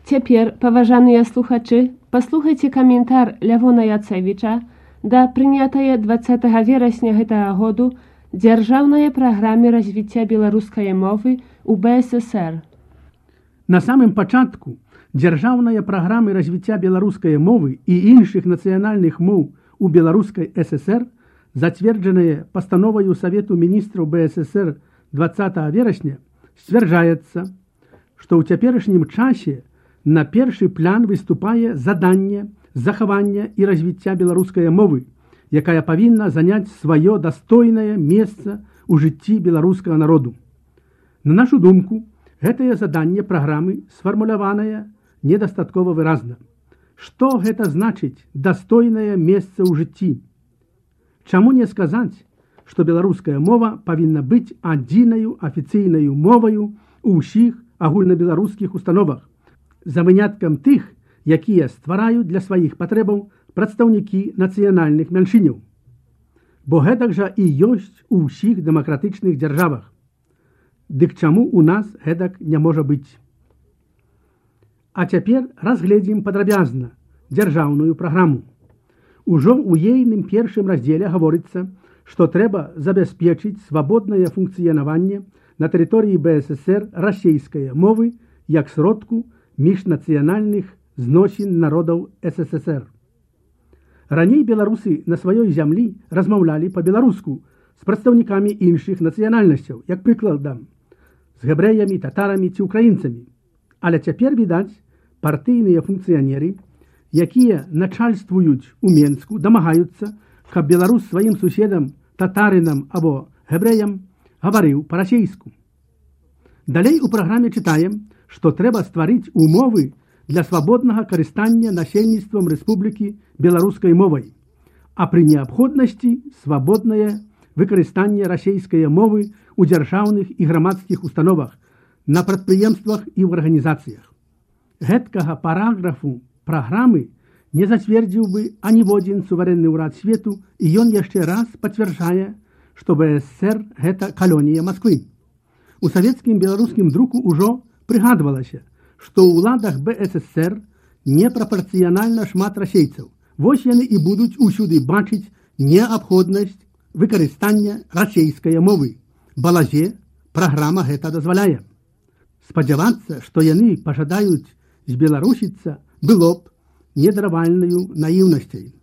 Цяпер, паважаныя слухачы, паслухайце каментар Лявона Яцевіча да прынятае 20 верасня гэтага году дзяржаўнай праграме развіцця беларускай мовы ў БССР. На самым пачатку дзяржаўная праграмы развіцця беларускай мовы і іншых нацыянальных моў у Беларускай ССР, зацверджаная пастановаю Савету міністраў БССР 20 верасня, сцвярджаецца, што ў цяперашнім часе на першы план выступае заданне захавання і развіцця беларускай мовы, якая павінна заняць сваё дастойнае месца ў жыцці беларускага народу. На нашу думку, гэтае заданне праграмы сфармуляванае недастаткова выразна. Што гэта значыць дастойнае месца ў жыцці? Чаму не сказаць, што беларуская мова павінна быць адзінаю афіцыйнаю моваю ў ўсіх агульнабеларускіх установах, за выняткам тых, якія ствараюць для сваіх патрэбаў прадстаўнікі нацыянальных мяншыняў. Бо гэтак жа і ёсць у ўсіх дэмакратычных дзяржавах. Дык чаму у нас гэтак не можа быць? А цяпер разгледзім падрабязна дзяржаўную праграму. Ужо ў ейным першым раздзеле гаворыцца, што трэба забяспечыць свабоднае функцыянаванне на тэрыторыі БССР расейскай мовы як сродку міжнацыянальных зносін народаў СССР. Раней беларусы на сваёй зямлі размаўлялі па-беларуску з прадстаўнікамі іншых нацыянальнасцяў, як прыкладам, з гэбрэямі, татарамі ці украінцамі. Але цяпер, відаць, партыйныя функцыянеры, якія начальствуюць у Менску, дамагаюцца, каб беларус сваім суседам, татарынам або гэбрэям гаварыў па-расейску. Далей у праграме чытаем, што трэба стварыць умовы для свабоднага карыстання насельніцтвам рэспублікі беларускай мовай, а пры неабходнасці свабоднае выкарыстанне расейскай мовы ў дзяржаўных і грамадскіх установах, на прадпрыемствах і ў арганізацыях. Гэткага параграфу праграмы не зацвердзіў бы аніводзін суверэнны ўрад свету, і ён яшчэ раз пацвярджае, што БССР гэта калонія Масквы. У савецкім беларускім друку ўжо прыгадвалася, што ў уладах БССР непрапарцыянальна шмат расейцаў. Вось яны і будуць усюды бачыць неабходнасць выкарыстання расейскай мовы. Балазе праграма гэта дазваляе. Спадзявацца, што яны пажадаюць збеларусіцца, было б недаравальнаю наіўнасцяй.